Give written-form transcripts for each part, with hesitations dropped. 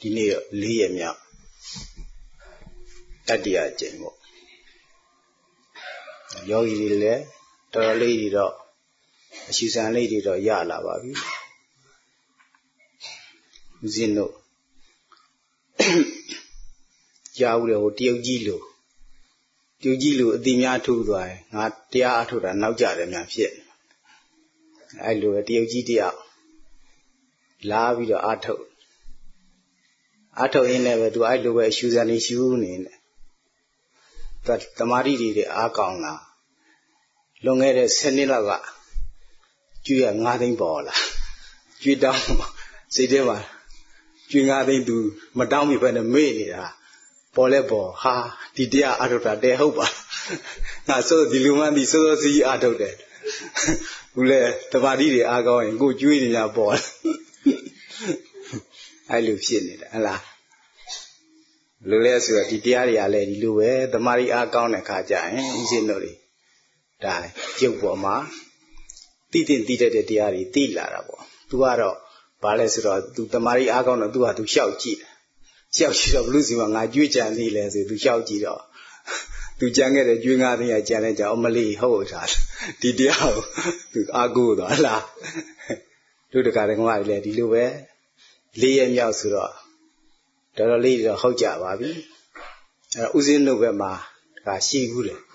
ဒီနေ့တော့4 ရက်မြောက်တတိယအကြိမ်ပေါ့ယောဂီတွေလည်းတော်တော်လေးတွေတော့အရှိစံလေးတွေတော့ရလာပါပြီဦးဇင်းတို့ကြားဦးတယ်ဟိုတရုတ်ကြီးလိုအတိများထုတ်သွားရင်ငါတရားအထုတ်တာနောက်ကြတယ်များဖြစ်အဲ့လိုပဲတရုတ်ကြီးတယောက်လာပြီးတော့အထုတ်ရင်းနဲ့ပဲသူအဲ့လိုပဲအရှူစံနေရှူနေတယ်တမာတိတွေအားကောင်းလာလွန်ခဲ့တဲ့10 နှစ်လောက်ကကျွေးရ9 သိန်းပေါ်လာကျွေးတောင်းစိတ်ထဲမှာကျွေး9 သိန်းသူမတောင်းမိဘဲနဲ့မေ့နေတာပေါ်လဲပေါ်ဟာဒီတရားအထုတ်တာတဲဟုတ်ပါငါစိုးဒီလူမှန်းဒီစိုးစီအထုတ်တယ်ဘူးလေတမာတိတွေအားကောင်းရင်ကိုကျွေးနေကြပေါ်အဲ့လိုဖြစ်နေတယ်ဟလားလူလဲဆိုတော့ဒီတရားတွေကလည်းဒီလိုပဲတမာတိအားကောင်းတဲ့ခါကျရင်ဦးဇင်းတို့တွေဒါကျုပ်ပေါ်မှာတိတတ်တဲ့တရားတွေသိလာတာပေါ့သူကတော့ဘာလဲဆိုတော့သူတမာတိအားကောင်းတော့သူကသူလျှောက်ကြည့်တော့ဘလူးစီမှာငါကြွေးကြံသေးလဲဆိုသူလျှောက်ကြည့်တော့သူကြံခဲ့တဲ့ကြွေး9 သိန်းကကြံလဲကြအောင်မလေးဟုတ်တာဒီတရားကိုသူအားကိုးတော့လားတို့တကားတကမကြီးလဲဒီလိုပဲ4 ရက်မြောက်ဆိုတော့တော်တော်လေးတော့ဟုတ်ကြပါပြီအဲ့ဦးဇင်းတို့ဘက်မှာဒါရှိဘူးလေ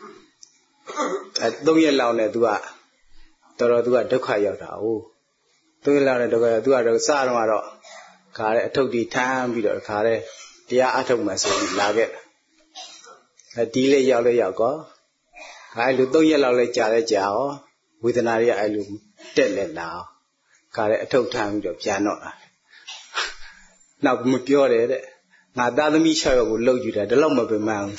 3 ရက်လောက်နဲ့သူကတော်သူကဒုက္ခရောက်တာဟုတ်3 ရက်လောက်နဲ့ဒုက္ခရောက်သူကတော့စတော့ခါတဲ့အထုပ်တီထမ်းပြီးတော့ခါတဲ့တရားအထုတ်မှဆိုပြီးလာခဲ့ဒီလေးရောက်ကောအဲ့လို3 ရက်လောက်လဲကြာရောဝေဒနာတွေကအဲ့လိုတက်လက်လာခါတဲ့အထုတ်ထမ်းပြီးတော့ပြန်တော့တာနောက်မပြောတယ်တဲ့ငါသားသမီး6 ယောက်ကိုလှုပ်ယူတာဒါတော့မပင်မန်း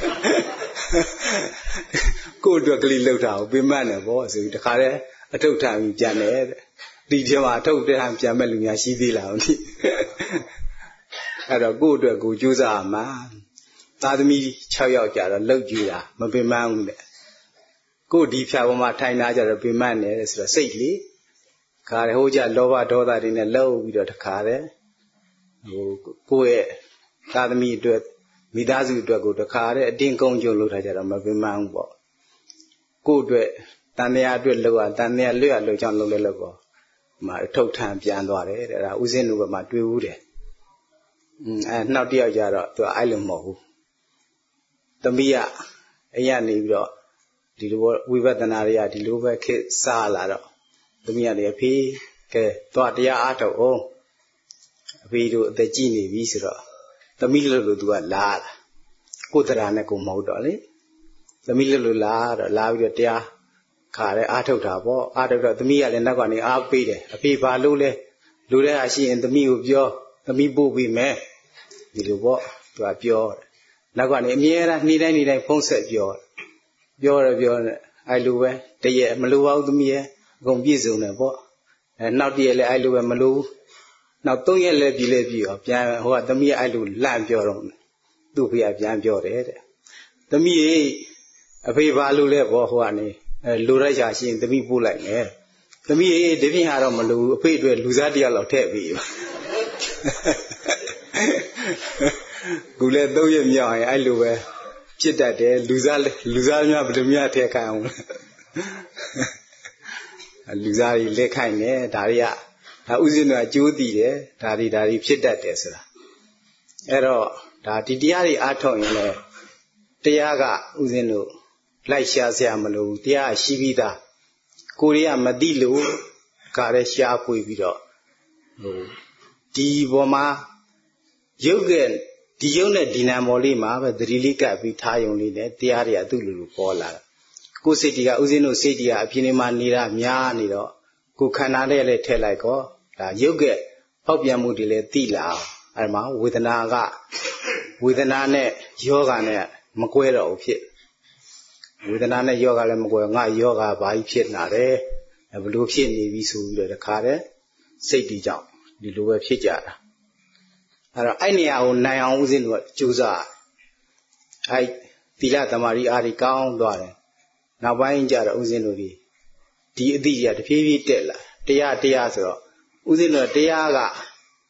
ကိုယ့်အတွက်ကလေးလှုပ်တာကိုပင်မန်းတယ်ဗောဆိုပြီးတခါတည်းအထုတ်ထမ်းပြီးပြန်တယ်တဲ့ဒီထဲမှာအထုတ်ထမ်းပြန်မဲ့လူများရှိသေးလားဒီအဲ့တော့ကိုယ့်အတွက်ကိုကြိုးစားမှာသားသမီး6 ယောက်ကြတော့လှုပ်ယူတာမပင်မန်းဘူးတဲ့ကိုယ့်ဒီဖြာပေါ်မှာထိုင်လာကြတော့ပင်မန်းတယ်ဆိုတော့စိတ်လေခါတယ်ဟိုကြလောဘဒေါသတွေနဲ့လှုပ်ပြီးတော့တခါတည်းကိုယ့်ရဲ့သာသမီအတွက်မိသားစုအတွက်ကိုတခါတည်းအတင်းကုန်းကျုံလုပ်ထားကြတော့မပင်မန်းဘူးပေါ့ကိုယ့်အတွက်တန်မြာအတွက်လောက်တန်မြာလွတ်ရလို့ကြောင့်လုပ်လဲလို့ပေါ့မထုတ်ထမ်းပြန်သွားတယ်တဲ့ဒါဦးဇင်းတို့ဘက်မှာတွေ့ဘူးတယ်အဲနောက်တစ်ယောက်ကြတော့သူအဲ့လိုမဟုတ်ဘူးသမီးကအိမ်ကနေပြီးတော့ဒီလိုဝိပဿနာတွေကဒီလိုပဲခေတ်စားလာတော့သမီးကလည်းအဖေကဲသွားတရားအားထုတ်အောင်အဖေတို့အသက်ကြီးနေပြီဆိုတော့သမီးလို့သူကလာတာကိုယ်တရားနဲ့ကိုမဟုတ်တော့လေသမီးလို့လာတော့လာပြီးတော့တရားခါတဲ့အားထုတ်တာပေါ့အားထုတ်တော့သမီးကလည်းနောက်ကနေအားပေးတယ်အဖေဘာလို့လဲလူတဲ့ဟာရှိရင်သမီးကိုပြောသမီးပို့ပေးမယ်ဒီလိုပေါ့သူကပြောတယ်နောက်ကနေအမြဲတမ်းနေ့တိုင်းဖုန်းဆက်ပြောတယ်အဲ့လိုပဲတရက်မလိုပါဘူးသမီးရဲ့အကုန်ပြည့်စုံတယ်ပေါ့နောက်တရက်လည်းအဲ့လိုပဲမလိုဘူးနောက်3 ရက်လည်းပြီရောပြန်ဟိုကသမီးအဲ့လိုလန့်ပြောတော့သူ့ဖေကပြန်ပြောတယ်တဲ့သမီးရဲ့အဖေဘာလို့လဲပေါ့ဟိုကနေလိုလိုက်ရှာရှိရင်သမီးပို့လိုက်မယ်သမီးရဲ့ဒီပြင်ဟာတော့မလိုဘူးအဖေအတွက်လူစားတယောက်လောက်ထည့်ပြီးကူလည်း3 ရက်မြောက်ရင်အဲ့လိုပဲဖြစ်တတ်တယ်လူစားများဘယ်လိုများထည့်ခိုင်းအောင်လူစားကြီးလက်ခိုင်းတယ်ဒါတွေကဒါဥစဉ်ကအကျိုးတည်တယ်ဒါတွေဖြစ်တတ်တယ်ဆိုတာအဲ့တော့ဒါဒီတရားတွေအားထုတ်ရင်လည်းတရားကဥစဉ်တို့လိုက်ရှာစရာမလိုဘူးတရားရှိပြီးသားကိုယ်တွေကမသိလို့ခါရဲရှားဖွေပြီးတော့ဒီပေါ်မှာရုပ်ကဒီရုပ်နဲ့ဒီနာမော်လေးမှာပဲသတိလေးကပ်ပြီးထားယုံလေးနဲ့တရားတွေကသူ့လိုပေါ်လာတာကိုယ်စိတ်တွေကဥစဉ်တို့စိတ်တွေကအဖြစ်နေမှနေတာများနေတော့ကိုယ်ခန္ဓာနဲ့လည်းထည့်လိုက်ကောဒါရုပ်ကဖောက်ပြန်မှုတွေလည်းသိလာအဲ့မှာဝေဒနာနဲ့ယောဂနဲ့မကွဲတော့ဘူးဖြစ်ဝေဒနာနဲ့ယောဂလည်းမကွဲငါယောဂဘာကြီးဖြစ်လာတယ်ဘလို့ဖြစ်နေပြီဆိုပြီးတော့တခါတည်းစိတ်တွေကြောင့်ဒီလိုပဲဖြစ်ကြတာအဲ့တော့အဲ့နေရာကိုနိုင်အောင်ဦးဇင်းတို့ကကြိုးစားအဲ့သီလသမာဓိအားတွေကောင်းသွားတယ်နောက်ပိုင်းကျတော့ဦးဇင်းတို့ဒီအသည့်ကြီးကတဖြည်းဖြည်းတက်လာတရားဆိုတော့ဦးဇင်းတို့တရားက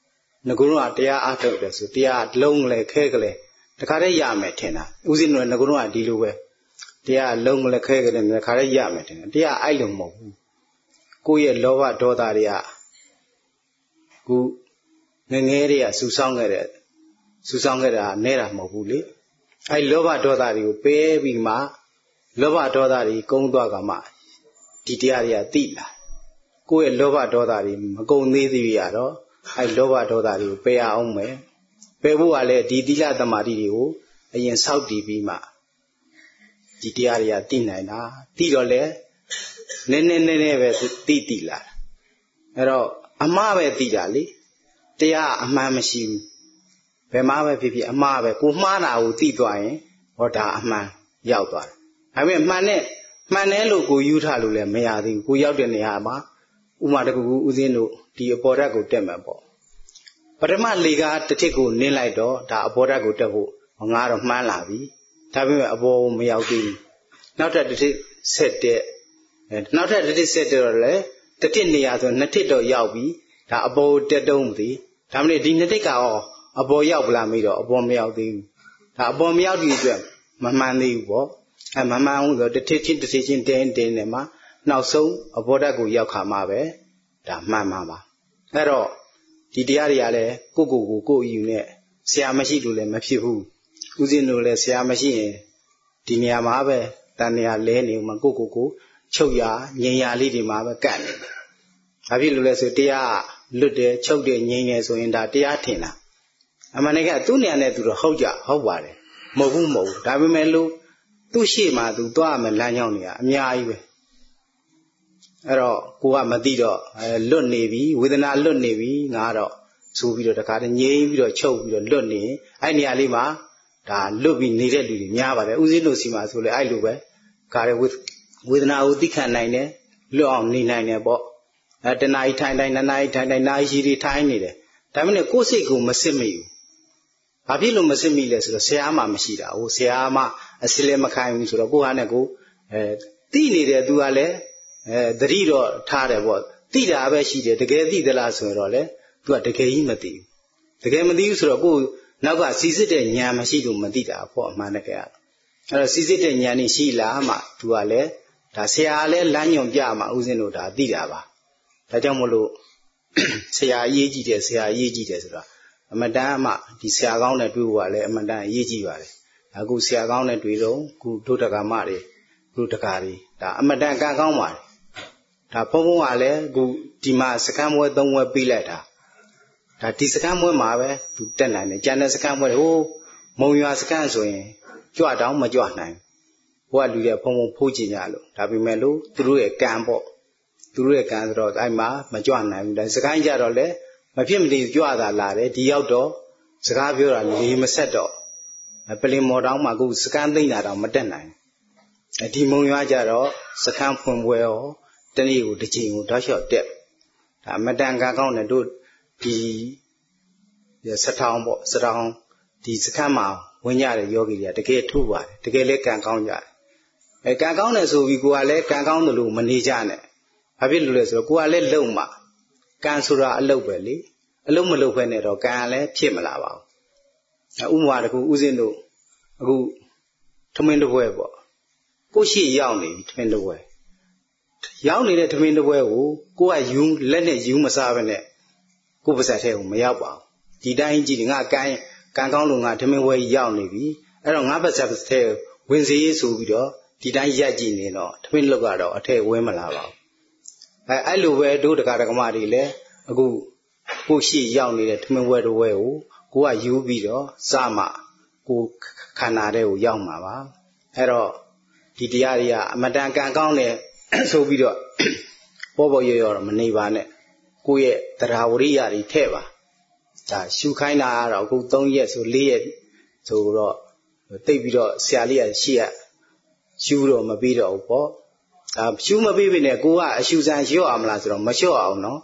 ငကုတော့တရားအားထုတ်တယ်ဆိုတရားလုံးလဲခဲကလေးတခါတည်းရမယ်ထင်တာဦးဇင်းတို့ငကုတော့ဒီလိုပဲတရားလုံးလဲခဲကလေးတခါတည်းရမယ်ထင်တယ်တရားအဲ့လိုမဟုတ်ဘူးကိုယ့်ရဲ့လောဘဒေါသတွေကခုငငယ်တွေကစူဆောင်းခဲ့တာနဲ့တာမဟုတ်ဘူးလေအဲ့လောဘဒေါသတွေကိုပယ်ပြီးမှလောဘဒေါသတွေကုန်းသွားကမှဒီတရားတွေကသိလာကိုယ့်ရဲ့လောဘဒေါသတွေမကုန်းသေးသေးရတော့အဲ့လောဘဒေါသတွေကိုပယ်အောင်မယ်ပယ်ဖို့ကလည်းဒီသီလသမာဓိတွေကိုအရင်စောင့်တည်ပြီးမှဒီတရားတွေကသိနိုင်တာသိတော့လေနည်းနည်းပဲသိလာအဲ့တော့အမှားပဲသိတာလေတရားအမှန်မရှိဘူးဘယ်မှာပဲဖြစ်ဖြစ်အမှားပဲကိုမှားတာကိုသိသွားရင်ဟောဒါအမှန်ရောက်သွားတယ်ဒါပေမဲ့မှန်တယ်လို့ကိုယူထားလို့လည်းမရသေးဘူးကိုရောက်တဲ့နေရာမှာဥမာတကူဦးဇင်းတို့ဒီအပေါ်ဓာတ်ကိုတက်မှာပေါ့ပထမလေကားတစ်ထစ်ကိုနင်းလိုက်တော့ဒါအပေါ်ဓာတ်ကိုတက်ဖို့ငါတော့မှန်းလာပြီဒါပေမဲ့အပေါ်မရောက်သေးဘူးနောက်ထပ်တစ်ထစ်ဆက်တဲ့နောက်ထပ်တစ်ထစ်ဆက်တော့လေတစ်ထစ်နေရာဆိုနှစ်ထစ်တော့ရောက်ပြီဒါအပေါ်တက်တုံးမသိဒါမှမဟုတ်ဒီနှစ်ထစ်ကရောအပေါ်ရောက်ပလားမေးတော့အပေါ်မရောက်သေးဘူးဒါအပေါ်မရောက်တဲ့အတွက်မမှန်သေးဘူးပေါ့မမှန်ဘူးဆိုတစ်ထစ်ချင်းတင်းနေမှာနောက်ဆုံးအဘောဓာတ်ကိုရောက်ခါမှာပဲဒါမှန်မှာပါအဲ့တော့ဒီတရားတွေကလည်းကိုယ်ယူနဲ့ဆရာမရှိလို့လည်းမဖြစ်ဘူးဦးဇင်းတို့လည်းဆရာမရှိရင်ဒီနေရာမှာပဲတန်နေရာလဲနေမှာကိုချုပ်ရငြိမ်ရလေးတွေမှာပဲကတ်နေတယ်ဘာဖြစ်လို့လဲဆိုတရားလွတ်တယ်ချုပ်တယ်ငြိမ်တယ်ဆိုရင်ဒါတရားထင်တာအမှန်တကယ်သူ့နေရာနဲ့သူတော့ဟုတ်ပါတယ်မဟုတ်ဘူးဒါပေမဲ့လို့သူ့ရှေ့မှာသူသွားမယ်လမ်းကြောင်းတွေက အများကြီးပဲအဲ့တော့ကိုကမသိတော့လွတ်နေပြီဝေဒနာလွတ်နေပြီငါတော့ဆိုပြီးတော့တခါတည်းငြိမ်ပြီးတော့ချုပ်ပြီးတော့လွတ်နေအဲ့နေရာလေးမှာဒါလွတ်ပြီးနေတဲ့လူတွေများပါတယ်ဥစဉ်တို့စီမှာဆိုလေအဲ့လိုပဲခါရဝေဒနာကိုသိခံနိုင်တယ်လွတ်အောင်နေနိုင်တယ်ပေါ့တဏှာကြီးထိုင်တိုင်းနှစ်နာရီထိုင်တိုင်းနာရီရှိထိုင်နေတယ်ဒါပေမဲ့ကိုယ်စိတ်ကိုမစစ်မိဘူးဘာဖြစ်လို့မစစ်မိလဲဆိုတော့ဆရာမှမရှိတာဟိုဆရာမှအစစ်လည်းမခိုင်းဘူးဆိုတော့ကိုဟာနဲ့ကိုသိနေတယ်သူကလည်းသတိတော့ထားတယ်ပေါ့သိတာပဲရှိတယ်တကယ်သိသလားဆိုတော့လေသူကတကယ်ကြီးမသိဘူးတကယ်မသိဘူးဆိုတော့ကိုနောက်ကစီစစ်တဲ့ဉာဏ်မရှိလို့မသိတာပေါ့အမှန်တကယ်အဲ့တော့စီစစ်တဲ့ဉာဏ်นี่ရှိလာမှသူကလည်းဒါဆရာလည်းလမ်းညွန်ပြမှဥစဉ်တို့ဒါသိတာပါဒါကြောင့်မလို့ဆရာအရေးကြီးတယ်ဆိုတော့အမတန်မှဒီဆရာကောင်းနဲ့တွေ့ဖို့ကလည်းအမတန်အရေးကြီးပါတယ်အခုဆရာကောင်းနဲ့တွေ့တော့ခုဒုဒကမတွေဒုဒကာတွေဒါအမတန်ကံကောင်းပါတယ်ဒါဘုံကလည်းအခုဒီမှာစကမ်းမွဲ3ဝဲပြီးလိုက်တာဒါဒီစကမ်းမွဲမှာပဲသူတက်နိုင်တယ်ကျန်တဲ့စကမ်းမွဲဟိုမုံရွာစကမ်းဆိုရင်ကြွတောင်မကြွနိုင်ဘုရားလူတွေဘုံဖိုးကြည့်ကြလို့ဒါပေမဲ့လို့သူတို့ရဲ့ကံပေါ့သူတို့ရဲ့ကံဆိုတော့အဲ့မှာမကြွနိုင်ဘူးဒါစကိုင်းကြတော့လေမဖြစ်မနေကြွတာလာတယ်ဒီရောက်တော့စကားပြောတာလေမဆက်တော့ပလင်မော်တောင်မှာအခုစကမ်းသိမ့်တာတော့မတက်နိုင်ဒီမုံရွာကြတော့စကမ်းဖွင့်ပွဲရောတနေ့ကိုတစ်ချိန်ကိုတောက်လျှောက်တက်ဒါမတန်ကကောင်းတယ်တို့ဒီစထောင်ပေါ့စထောင်ဒီစခန်းမှာဝင်ကြတဲ့ယောဂီတွေကတကယ်ထူပါတယ်တကယ်လည်းကံကောင်းကြတယ်ကံကောင်းတယ်ဆိုပြီးကိုကလည်းကံကောင်းတယ်လို့မနေကြနဲ့ဘာဖြစ်လို့လဲဆိုတော့ကိုကလည်းလုံမှာကံဆိုတာအလုပ်ပဲလေအလုပ်မလုပ်ဖဲနဲ့တော့ကံလည်းဖြစ်မလာပါဘူးဥပမာတခုဥစဉ်တို့အခုထမင်းတစ်ပွဲပေါ့ကိုရှိရောက်နေပြီထမင်းတစ်ပွဲရောက်နေတဲ့ထမင်းတစ်ပွဲကိုကိုကယူလက်နဲ့ယူမစားဘဲနဲ့ကိုပါဇက်ထဲကိုမရောက်ပါဘူးဒီတိုင်းကြည့်ငါကံကောင်းလို့ငါထမင်းပွဲရောက်နေပြီအဲ့တော့ငါပါဇက်ထဲဝင်စေးဆိုပြီးတော့ဒီတိုင်းရက်ကြည့်နေတော့ထမင်းလုတ်ကတော့အထက်ဝဲမလာပါဘူးအဲ့လိုပဲတို့တရားဓမ္မတွေလည်းအခုကိုရှိရောက်နေတဲ့ထမင်းပွဲတစ်ပွဲကိုကယူပြီးတော့စမှကိုခန္ဓာတဲ့ကိုရောက်မှာပါအဲ့တော့ဒီတရားတွေကအမတန်ကံကောင်းတယ်ဆိုပြီးတော့ပေါ်ရောတော့မနေပါနဲ့ကိုယ့်ရဲ့တရားဝရိယတွေထဲ့ပါဒါရှုခိုင်းတာကတော့အခု3ရက်ဆို4ရက်ဆိုတော့တိတ်ပြီးတော့ဆရာလေးကရှေ့ကရှုတော့မပြီးတော့ဘူးပေါ့ဒါရှုမပြီးပြီနဲ့ကိုကအရှုစံလျှော့အောင်မလားဆိုတော့မလျှော့အောင်နော်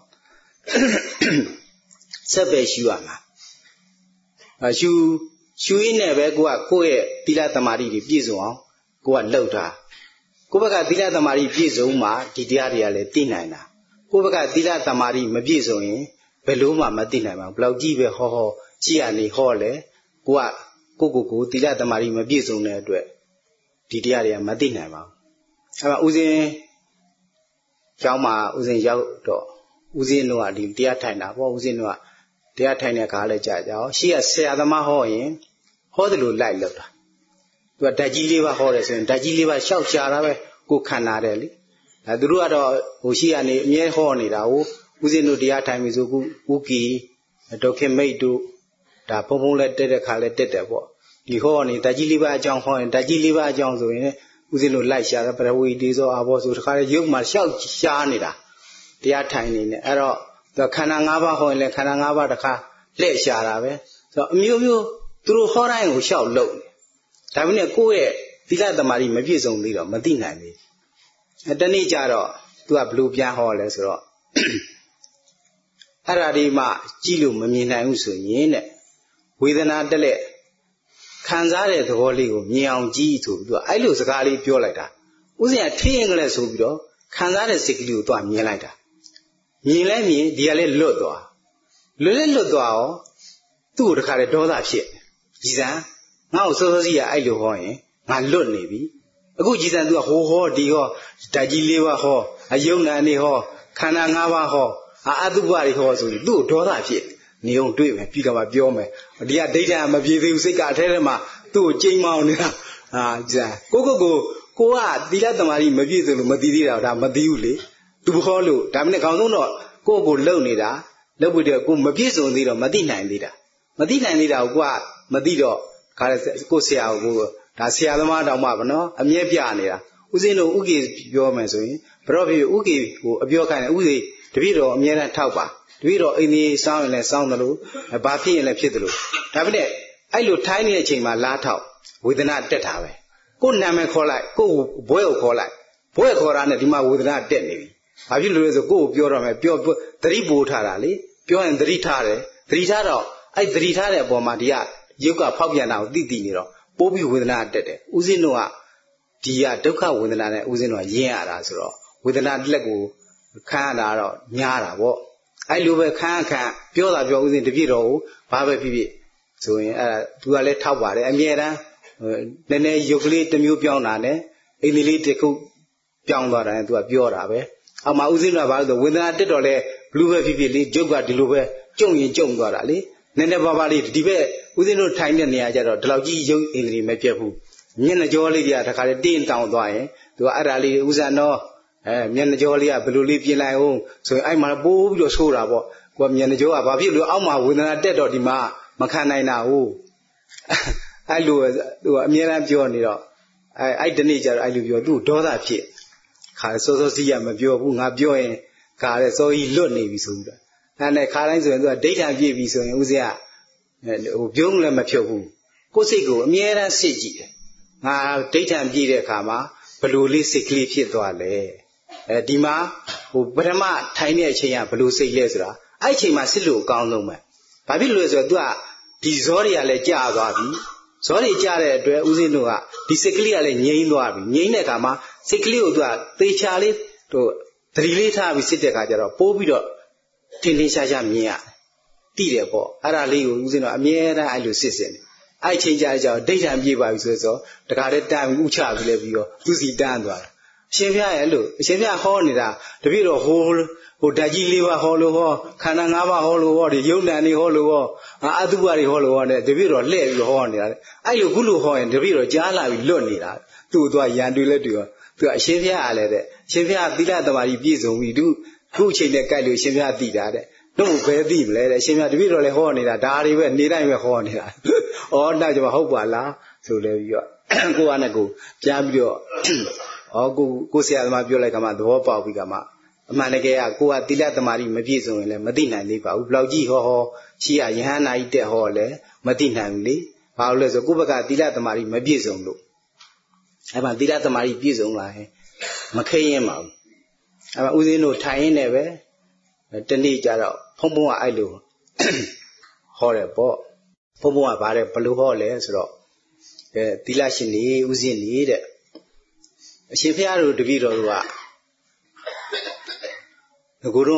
ဆက်ပဲရှုရမှာရှုရင်းနဲ့ပဲကိုယ့်ရဲ့သီလသမာဓိတွေပြည့်စုံအောင်ကိုကလှုပ်တာကိုယ့်ဘက်ကသီလသမာဓိပြည့်စုံမှဒီတရားတွေကလည်းသိနိုင်တာကိုယ့်ဘက်ကသီလသမာဓိမပြည့်စုံရင်ဘယ်လိုမှမသိနိုင်ပါဘူးဘလောက်ကြီးပဲဟောကြည်ရနေဟောလေကိုသီလသမာဓိမပြည့်စုံတဲ့အတွက်ဒီတရားတွေကမသိနိုင်ပါဘူးအဲ့မှာဦးဇင်းကျောင်းမှာဦးဇင်းရောက်တော့ဦးဇင်းတို့ကဒီတရားထိုင်တာပေါ့ဦးဇင်းတို့ကတရားထိုင်တဲ့ခါလည်းကြာကြအောင်ရှေ့ကဆရာသမားဟောရင်ဟောတယ်လို့လိုက်လောက်တာသူကဓာတ်ကြီးလေးပါဟောတယ်ဆိုရင်ဓာတ်ကြီးလေးပါရှောက်ရှာတာပဲကိုခန္ဓာတယ်လေဒါသူတို့ကတော့ဟိုရှေ့ကနေအမြဲဟောနေတာကိုဦးဇင်းတို့တရားထိုင်ပြီဆိုခုဦးကီဒေါခင်မိတ်တို့ဒါဘုံဘုံလည်းတက်တဲ့ခါလည်းတက်တယ်ပေါ့ဒီဟောနေဓာတ်ကြီးလေးပါအကြောင်းဟောရင်ဓာတ်ကြီးလေးပါအကြောင်းဆိုရင်ဦးဇင်းတို့လိုက်ရှာတယ်ပရဝီတေဇောအာဘောဆိုတခါလေရုပ်မှာရှောက်ရှားနေတာတရားထိုင်နေတယ်အဲ့တော့ခန္ဓာ၅ပါးဟောရင်လည်းခန္ဓာ၅ပါးတခါလှည့်ရှားတာပဲဆိုတော့အမျိုးမျိုးသူတို့ဟောတိုင်းကိုရှောက်လုံဒါပေမဲ့ကိုယ့်ရဲ့သီလသမာဓိမပြည့်စုံသေးတော့မသိနိုင်ဘူးတနေ့ကျတော့သူကဘလို့ပြန်ဟောလဲဆိုတော့အဲ့ဓာဒီမှကြည့်လို့မမြင်နိုင်ဘူးဆိုရင်တဲ့ဝေဒနာတက်လက်ခံစားတဲ့သဘောလေးကိုမြင်အောင်ကြည့်ဆိုပြီးသူကအဲ့လိုစကားလေးပြောလိုက်တာဥစဉ်ကထင်းရင်ကလေးဆိုပြီးတော့ခံစားတဲ့စိတ်ကလေးကိုသူကမြင်လိုက်တာမြင်လဲမြင်ဒီကလေးလွတ်သွားရောသူ့ကိုတခါတည်းဒေါသဖြစ်ကြည်စံငါ့ကိုစောစောစီးရအဲ့လိုဟောရင်ငါလွတ်နေပြီအခုကြည်စံသူကဟိုဟောဒီဟောဓာတ်ကြီးလေးပါဟောအယုံနာနေဟောခန္ဓာ၅ပါးဟောအတုပ္ပတွေဟောဆိုရင်သူ့ကိုဒေါသဖြစ်နေအောင်တွေ့မယ်ပြီးတော့မှပြောမယ်ဒီကဒိဋ္ဌာမပြေသေးဘူးစိတ်ကအထဲထဲမှာသူ့ကိုကြိမ်မောင်းနေတာကြည်ကိုကသီလသမာဓိမပြည့်စုံလို့မသိသေးတာဒါမသိဘူးလေသူဟောလို့ဒါမှမဟုတ်ခေါင်းဆုံးတော့ကိုလုံနေတာလုပ်ပြီးတော့ကိုမပြည့်စုံသေးတော့မသိနိုင်သေးတာကိုကမသိတော့ခါကိုဆရာကိုဒါဆရာသမားတောင်မှဗနော်အမြဲပြနေတာဦးဇင်းတို့ဥကေပြောမယ်ဆိုရင်ဘရောဖြစ်ဥကေကိုအပြောခိုင်းတယ်ဥစေတပည့်တော်အမြဲတမ်းထောက်ပါတပည့်တော်အိမ်ကြီးစောင်းရင်လည်းစောင်းတယ်လို့ဘာဖြစ်ရင်လည်းဖြစ်တယ်လို့ဒါပေမဲ့အဲ့လိုထိုင်းနေတဲ့အချိန်မှာလားထောက်ဝေဒနာတက်တာပဲကိုနာမည်ခေါ်လိုက်ကိုဘွဲကိုခေါ်လိုက်ဘွဲခေါ်တာနဲ့ဒီမှာဝေဒနာတက်နေပြီဘာဖြစ်လို့လဲဆိုကိုပြောတော့မယ်ပြောသတိပို့ထားတာလေပြောရင်သတိထားတယ်သတိထားတော့အဲ့သတိထားတဲ့အပေါ်မှာဒီကရုပ်ကဖောက်ပြန်တာကိုသိနေတော့ပိုးပြီးဝေဒနာတက်တယ်ဥစဉ်တို့ကဒီကဒုက္ခဝေဒနာနဲ့ဥစဉ်တို့ကရင်းရတာဆိုတော့ဝေဒနာလက်ကိုခံရတာတော့ညားတာပေါ့အဲ့လိုပဲခံပြောတာပြောဥစဉ်တပြည့်တော်ကိုဘာပဲဖြစ်ဖြစ်ဆိုရင်အဲ့ဒါသူကလည်းထောက်ပါတယ်အမြဲတမ်းနည်းနည်းရုပ်ကလေးတစ်မျိုးပြောင်းတာနဲ့အိမ်လေးတစ်ခုပြောင်းသွားတာနဲ့သူကပြောတာပဲအောက်မှာဥစဉ်တို့ကဘာလို့ဆိုဝေဒနာတက်တော့လဲဘလူးပဲဖြစ်ဖြစ်လေကျုပ်ကဒီလိုပဲကြုံရင်ကြုံသွားတာလေနည်းနည်းပါးလေးဒီဘက်ဦးဇင်းတို့ထိုင်တဲ့နေရာကျတော့ဒီလောက်ကြီးရုပ်အင်္ဂလိပ်မပြတ်ဘူးမျက်နှာကြောလေးတွေကတခါလေတင်းတောင်သွားရင်သူကအဲ့ဒါလေးဥဇာနောမျက်နှာကြောလေးကဘယ်လိုလေးပြင်လိုက်အောင်ဆိုရင်အဲ့မှာပိုးပြီးတော့ဆိုးတာပေါ့ကိုကမျက်နှာကြောကဘာဖြစ်လို့အောက်မှာဝေဒနာတက်တော့ဒီမှာမခံနိုင်တာဟုတ်အဲ့လိုသူကအမြဲတမ်းပြောနေတော့အဲ့ဒီနေ့ကျတော့အဲ့လိုပြောသူ့ဒေါသဖြစ်ခါစောစောစီးရမပြောဘူးငါပြောရင်ခါလေစောကြီးလွတ်နေပြီဆိုပြီးတော့အဲ့နဲ့ခါတိုင်းဆိုရင်သူကဒိဋ္ဌံပြည့်ပြီဆိုရင်ဦးဇင်းကဟိုပြုံးလည်းမဖြုတ်ဘူးကိုယ်စိတ်ကိုအမြဲတမ်းစစ်ကြည့်တယ်ငါဒိဋ္ဌံပြည့်တဲ့အခါမှာဘလို့လေးစိတ်ကလေးဖြစ်သွားလဲဒီမှာဟိုပထမထိုင်တဲ့အချိန်ကဘလို့စိတ်လဲဆိုတာအဲ့အချိန်မှာစစ်လို့အကောင်းဆုံးပဲဘာဖြစ်လို့လဲဆိုတော့ तू ကဒီဇောတွေကလည်းကြာသွားပြီဇောတွေကြာတဲ့အတွက်ဦးဇင်းတို့ကဒီစိတ်ကလေးကလည်းငြိမ်းသွားပြီငြိမ်းတဲ့အခါမှာစိတ်ကလေးကို तू ကသေချာလေးဟိုသတိလေးထားပြီးစစ်တဲ့အခါကျတော့ပိုးပြီးတော့ထင်ထင်ရှားရှားမြင်ရတယ်တိတယ်ပေါ့အဲ့ဒါလေးကိုဦးဇင်းတို့အမြဲတမ်းအဲ့လိုစစ်စစ်နေအဲ့ချိန်ကြာကြတော့ဒိဋ္ဌံပြေးပါပြီဆိုတော့တခါတည်းတန်ဥချပြီးလဲပြီးတော့သူစီတန်းသွားတာအရှင်ဘုရားရဲ့လို့အရှင်ဘုရားဟောနေတာတပည့်တော်ဟိုဓာတ်ကြီးလေးပါဟောလို့ဟောခန္ဓာ၅ပါးဟောလို့ဟောဒီယုံနာနေဟောလို့ဟောအတုပတွေဟောလို့ဟောနေတပည့်တော်လှည့်ပြီးဟောနေတာအဲ့လိုခုလိုဟောရင်တပည့်တော်ကြားလာပြီးလွတ်နေတာသူ့သွားရန်တွေလက်တွေရောသူကအရှင်ဘုရားအားလည်းတဲ့အရှင်ဘုရားသီလသမာဓိပြည့်စုံပြီသူခုအချိန်နဲ့ကြိုက်လို့အရှင်ဘုရားသိတာတဲ့တို့ဘယ်သိမလဲတဲ့အရှင်ဘုရားတပည့်တော်လည်းဟောနေတာဒါတွေပဲနေတိုင်းပဲဟောနေတာဩနောက်ကျမှဟုတ်ပါလားဆိုလဲပြီးတော့ကိုကနဲ့ကိုကြားပြီးတော့ကိုဆရာသမားပြောလိုက်ကမှသဘောပေါက်ပြီးကမှအမှန်တကယ်ကကိုကသီလသမာဓိမပြည့်စုံရင်လည်းမသိနိုင်သေးပါဘူးဘလောက်ကြီးဟောရှိရယဟန္တာကြီးတက်ဟောလည်းမသိနိုင်ဘူးလေဘာလို့လဲဆိုကိုယ့်ဘက်ကသီလသမာဓိမပြည့်စုံလို့အဲ့မှာသီလသမာဓိပြည့်စုံလာရင်မခဲရင်ပါဘူးအဲ့မှာဦးဇင်းတို့ထိုင်ရင်းနဲ့ပဲတနေ့ကျတော့ဖုံဖုံကအဲ့လိုဟောတယ်ပေါ့ဖုံဖုံကဗါတယ်ဘလို့ဟောလဲဆိုတော့သီလရှင်နေဦးဇင်းနေတဲ့အရှင်ဘုရားတို့တပည့်တော်တို့ကငကိုတော့က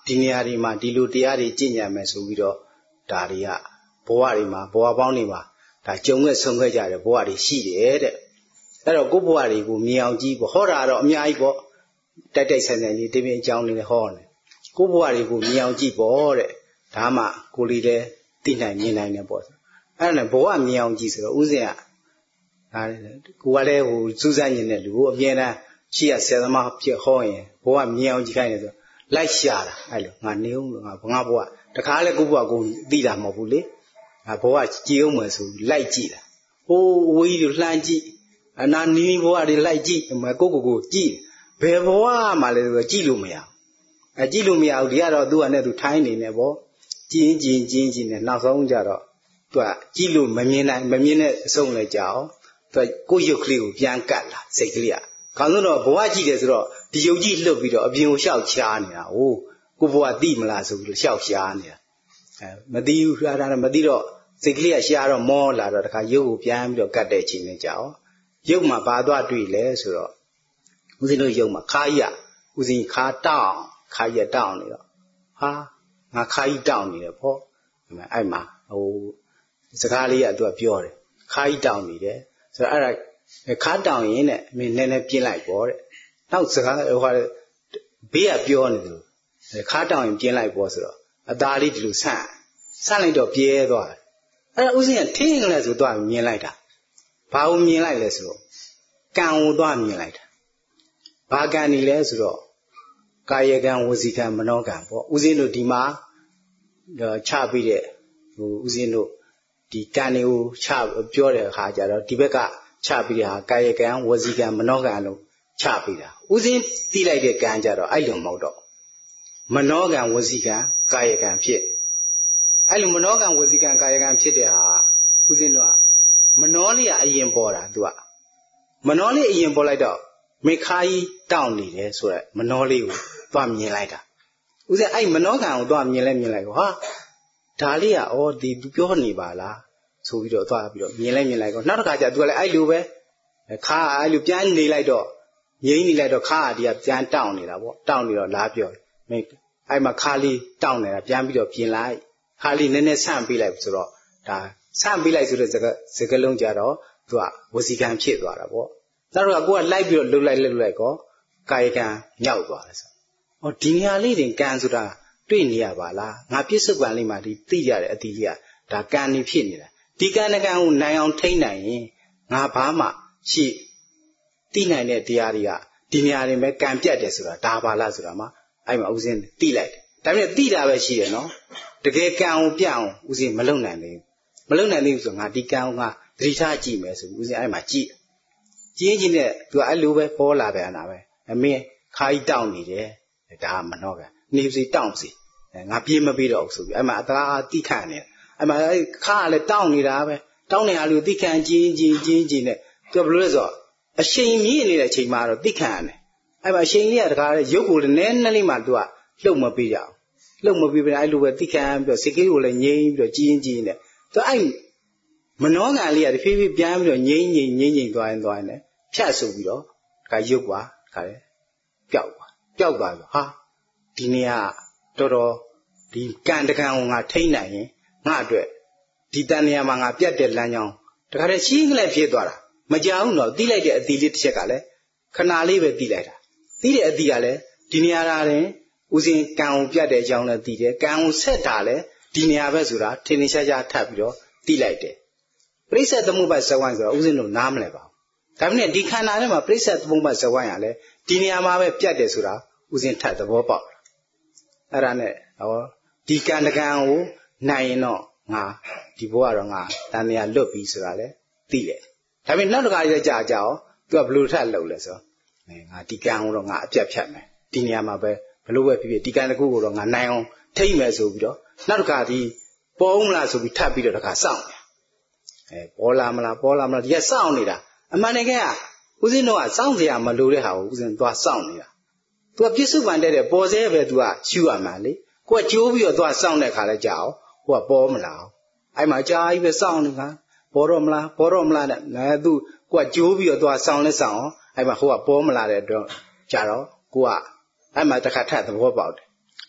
ဒီနေရာတွေမှာဒီလိုတရားတွေကျင့်ကြံမယ်ဆိုပြီးတော့ဒါတွေကဘဝတွေမှာဘဝပေါင်းတွေမှာဒါကြုံခဲ့ဆုံးခဲ့ကြတဲ့ဘဝတွေရှိတယ်တဲ့အဲ့တော့ကိုယ့်ဘဝတွေကိုမြင်အောင်ကြည့်ပေါ့ဟောတာတော့အများကြီးပေါ့တိုက်တိုက်ဆန်ဆန်လေးတင်းတင်းအကြောင်းလေးဟောတယ်ကိုယ့်ဘဝတွေကိုမြင်အောင်ကြည့်ပေါ့တဲ့ဒါမှကိုယ်လေးလည်းသိနိုင်မြင်နိုင်တယ်ပေါ့အဲ့ဒါနဲ့ဘဝမြင်အောင်ကြည့်ဆိုတော့ဥစဉ်ကဒါကိုကလည်းဟိုစူးစမ်းနေတဲ့လူကိုအမြဲတမ်းရှိရဆယ်သမားဖြစ်ဟောရင်ဘဝမြင်အောင်ကြည့်ခိုင်းတယ်ဆိုလိုက်ရှာတာအဲ့လိုငါနေအောင်ငါဘဝတခါလဲကိုယ့်ဘဝကိုသိတာမဟုတ်ဘူးလေငါဘဝကြည်အောင်မယ်ဆိုလိုက်ကြည့်တာဟိုးဝေးတွေလှမ်းကြည့်အနာနီးဘဝတွေလိုက်ကြည့်ကိုကိုကြည့်ဘယ်ဘဝမှလဲဆိုကြည့်လို့မရဘူးကြည့်လို့မရဘူးဒီကတော့သူကနဲ့သူထိုင်းနေနေပေါ့ကြည်ရင်နဲ့နောက်ဆုံးကြတော့သူကကြည့်လို့မမြင်တဲ့အဆုံးလဲကြအောင်သူကကိုယ့်ရုပ်ကလေးကိုပြန်ကတ်လာစိတ်ကလေးကခေါင်းဆုံးတော့ဘဝကြည့်တယ်ဆိုတော့ဒီရုပ်ကြည့်လှုပ်ပြီးတော့အပြင်ကိုရှောက်ချားနေတာဟိုကိုဘဝသိမလားဆိုပြီးရှောက်ရှားနေတာမသိဘူးခါတာမသိတော့စိတ်ကလေးကရှားတော့မောလာတော့တခါရုပ်ကိုပြန်ပြီးတော့ကတ်တဲ့ချိန်နဲ့ကြအောင်ရုပ်မှာဘာသွားတွေ့လဲဆိုတော့ဦးဇင်းတို့ရုပ်မှာခါကြီးကဦးဇင်းခါတောင်းခါကြီးတောင်းနေတော့ဟာငါခါကြီးတောင်းနေတယ်ပေါ့အဲ့မှာဟိုစကားလေးကသူကပြောတယ်ခါကြီးတောင်းနေတယ်ဆိုတော့အဲ့ဒါခါတောင်းရင်နဲ့မင်းနည်းနည်းပြင်းလိုက်ပေါ့တဲ့နောက်စကားဟိုဘေးကပြောနေတယ်ခါတောင်းရင်ပြင်းလိုက်ပေါ့ဆိုတော့အသားလေးဒီလိုဆန့်လိုက်တော့ပြဲသွားတယ်အဲ့ဒါဥစဉ်ကထင်းလဲဆိုတော့မြင်လိုက်တာဘာကိုမြင်လိုက်လဲဆိုတော့ကံကိုသွားမြင်လိုက်တာဘာကံနေလဲဆိုတော့ကာယကံဝစီကံမနောကံပေါ့ဥစဉ်တို့ဒီမှာချပြီးတဲ့ဟိုဥစဉ်တို့ဒီကံတွေကိုချပြောတဲ့အခါကျတော့ဒီဘက်ကချပြီးတဲ့ဟာကာယကံဝစီကံမနောကံလို့ချပြီးတာဥစဉ်သိလိုက်တဲ့ကံကြတော့အဲ့လိုမဟုတ်တော့မနောကံဝစီကံကာယကံဖြစ်အဲ့လိုမနောကံဝစီကံကာယကံဖြစ်တဲ့ဟာဥစဉ်တို့ကမနောလေးကအရင်ပေါ်တာသူကမနောလေးအရင်ပေါ်လိုက်တော့မေခါကြီးတောင်းနေတယ်ဆိုတော့မနောလေးကိုသွားမြင်လိုက်တာဥစဉ်အဲ့မနောကံကိုသွားမြင်လိုက်ကောဟာဒါလေးကဩဒီသူပြောနေပါလားဆိုပြီးတော့သွားပြီးတော့မြင်လိုက်ကောနောက်တစ်ခါကျသူကလည်းအဲ့လိုပဲခါအဲ့လိုပြန်နေလိုက်တော့ငြိမ့်နေလိုက်တော့ခါကဒီကပြန်တောင်းနေတာပေါ့တောင်းနေတော့လားပြောမင်းအဲ့မှာခါလေးတောင်းနေတာပြန်ပြီးတော့ပြင်လိုက်ခါလေးနည်းနည်းဆန့်ပေးလိုက်ဆိုတော့ဒါဆန့်ပေးလိုက်ဆိုတဲ့စကလုံးကြတော့သူကဝစီကံဖြစ်သွားတာပေါ့ဒါတော့ကိုကလိုက်ပြီးတော့လှုပ်လိုက်ကောကာယကံမြောက်သွားတယ်ဆိုဟောဒီနေရာလေးတင်ကံဆိုတာတွေ့နေရပါလားငါပြစ္ဆုတ်ပံလေးမှာဒီသိရတဲ့အတိလေးကဒါကံနေဖြစ်နေတာဒီကံနဲ့ကံကိုနိုင်အောင်ထိန်းနိုင်ရင်ငါဘာမှရှိသိနိုင်တဲ့တရားတွေကဒီနေရာတွေပဲကံပြတ်တယ်ဆိုတာဒါပါလားဆိုတာမှအဲ့မှာဥစဉ်သိလိုက်တယ်ဒါပေမဲ့သိတာပဲရှိတယ်နော်တကယ်ကံကိုပြအောင်ဥစဉ်မလုံနိုင်သေးဘူးဆိုငါဒီကံကိုငါသတိထားကြည့်မယ်ဆိုဥစဉ်အဲ့မှာကြည့်ချင်းနဲ့သူကအဲ့လိုပဲပေါ်လာပြန်တာပဲအမင်းခါကြီးတောင်းနေတယ်ဒါကမနှောကနေစီတောင်းစီငါပြေးမပေးတော့ဘူးဆိုပြီးအဲ့မှာအသားတိခန့်နေအဲ့မှာအဲ့ခါကလည်းတောင်းနေတာပဲတောင်းနေရလို့တိခန့်ချင်းနဲ့သူကဘယ်လိုလဲဆိုတော့အရှိန်မြင့်နေတဲ့အချိန်မှာတော့တိခန့်ရတယ်အဲ့မှာအရှိန်လေးကတခါလေရုပ်ကိုလည်းနည်းနည်းလေးမှသူကလှုပ်မပေးကြဘူးလှုပ်မပေးဘဲအဲ့လိုပဲတိခန့်ပြီးတော့စိတ်ကလေးကိုလည်းငြိမ်းပြီးတော့ကြီးနဲ့သူအဲ့မနောကံလေးကတဖြည်းဖြည်းပြန်ပြီးတော့ငြိမ်းသွားရင်လည်းဖြတ်ဆိုပြီးတော့တခါရုပ်ပါတခါလေပျောက်သွားဆိုဟာဒီနေရာတော်တော်ဒီကံတကံကိုငါထိန်းနိုင်ရင်ငါအတွက်ဒီတန်နေရာမှာငါပြတ်တဲ့လမ်းကြောင်းတခါတည်းရှင်းလိုက်ဖြစ်သွားတာမကြောက်တော့သိလိုက်တဲ့အတီလေးတစ်ချက်ကလည်းခဏလေးပဲသိလိုက်တာသိတဲ့အတီကလည်းဒီနေရာတွင်ဥစဉ်ကံကိုပြတ်တဲ့အကြောင်းလည်းသိတယ်ကံကိုဆက်တာလည်းဒီနေရာပဲဆိုတာထင်ရှားထပ်ပြီးတော့သိလိုက်တယ်ပရိစ္ဆေသမုပ္ပါဇဝိုင်းဆိုတာဥစဉ်လို့နားမလဲပါဘူးဒါပေမဲ့ဒီခန္ဓာထဲမှာပရိစ္ဆေသမုပ္ပါဇဝိုင်းကလည်းဒီနေရာမှာပဲပြတ်တယ်ဆိုတာဥစဉ်ထပ်သဘောပေါက်အဲ့ဒါနဲ့ဟောဒီကံတကံကိုနိုင်ရင်တော့ငါဒီဘဝတော့ငါတန်မြာလွတ်ပြီဆိုတာလေသိတယ်ဒါပေမဲ့နောက်တစ်ခါကျကြာသူကဘလို့ထပ်လှုပ်လဲဆိုငါဒီကံကိုတော့ငါအပြတ်ဖြတ်မယ်ဒီနေရာမှာပဲဘလို့ပဲဖြစ်ဒီကံတစ်ခုကိုတော့ငါနိုင်အောင်ထိမ့်မယ်ဆိုပြီးတော့နောက်တစ်ခါဒီပေါ်ဦးမလားဆိုပြီးထပ်ပြီးတော့တစ်ခါစောင့်တယ်ပေါ်လာမလားဒီကစောင့်နေတာအမှန်တကယ်ကဦးဇင်းတို့ကစောင့်เสียမလိုတဲ့ဟာကိုဦးဇင်းသွားစောင့်နေတာသူကပြစ္ဆုတ်ပံတဲ့ပေါ်စေပဲသူကရှူရမှာလေကိုကကြိုးပြီးတော့သွားစောင့်တဲ့ခါလဲကြာအောင်ကိုကပေါ်မလာအောင်အဲ့မှာကြာကြီးပဲစောင့်နေတာပေါ်တော့မလားတဲ့ငါသူကိုကကြိုးပြီးတော့သွားစောင့်လဲစောင့်အောင်အဲ့မှာဟိုကပေါ်မလာတဲ့အတွက်ကြာတော့ကိုကအဲ့မှာတစ်ခါထပ်သဘောပေါက်တယ်ဘ